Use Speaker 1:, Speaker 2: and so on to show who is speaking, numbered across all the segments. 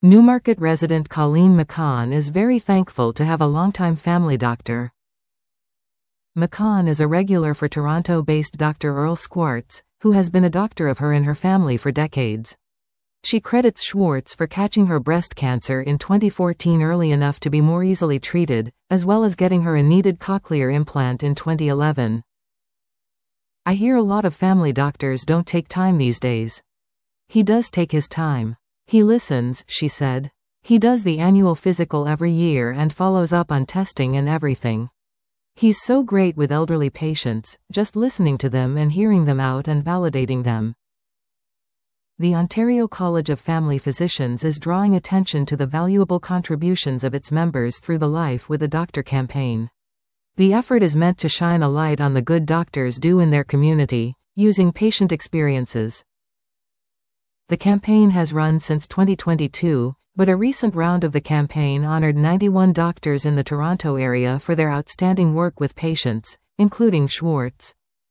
Speaker 1: Newmarket resident Colleen McCann is very thankful to have a longtime family doctor. McCann is a regular for Toronto-based Dr. Earl Schwartz, who has been a doctor of her and her family for decades. She credits Schwartz for catching her breast cancer in 2014 early enough to be more easily treated, as well as getting her a needed cochlear implant in 2011. "I hear a lot of family doctors don't take time these days. He does take his time. He listens," she said. "He does the annual physical every year and follows up on testing and everything. He's so great with elderly patients, just listening to them and hearing them out and validating them." The Ontario College of Family Physicians is drawing attention to the valuable contributions of its members through the Life with a Doctor campaign. The effort is meant to shine a light on the good doctors do in their community, using patient experiences. The campaign has run since 2022, but a recent round of the campaign honored 91 doctors in the Toronto area for their outstanding work with patients, including Schwartz.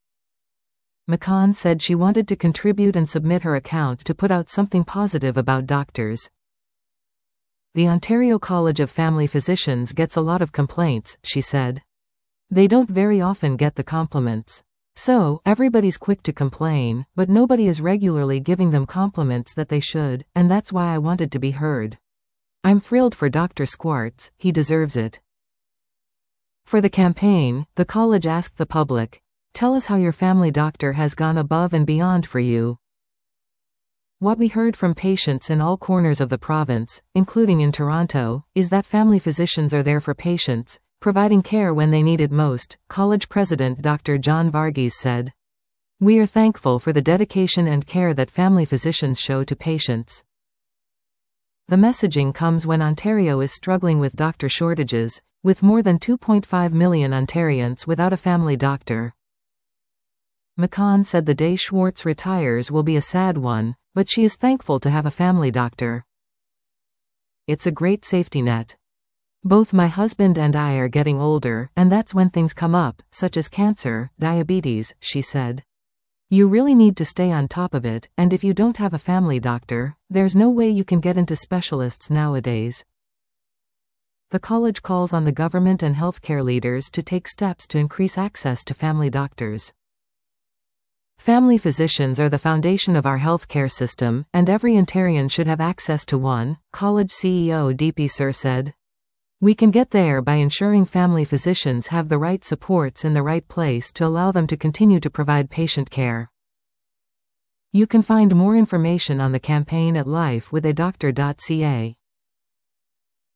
Speaker 1: McCann said she wanted to contribute and submit her account to put out something positive about doctors. "The Ontario College of Family Physicians gets a lot of complaints," she said. "They don't very often get the compliments. So, everybody's quick to complain, but nobody is regularly giving them compliments that they should, and that's why I wanted to be heard. I'm thrilled for Dr. Schwartz, he deserves it." For the campaign, the college asked the public, "Tell us how your family doctor has gone above and beyond for you." What we heard from patients in all corners of the province, including in Toronto, is that family physicians are there for patients, providing care when they need it most, college president Dr. John Varghese said. "We are thankful for the dedication and care that family physicians show to patients." The messaging comes when Ontario is struggling with doctor shortages, with more than 2.5 million Ontarians without a family doctor. McCann said the day Schwartz retires will be a sad one, but she is thankful to have a family doctor. "It's a great safety net. Both my husband and I are getting older, and that's when things come up, such as cancer, diabetes," she said. "You really need to stay on top of it, and if you don't have a family doctor, there's no way you can get into specialists nowadays." The college calls on the government and healthcare leaders to take steps to increase access to family doctors. "Family physicians are the foundation of our healthcare system, and every Ontarian should have access to one," college CEO Deepi Sur said. "We can get there by ensuring family physicians have the right supports in the right place to allow them to continue to provide patient care." You can find more information on the campaign at lifewithadoctor.ca.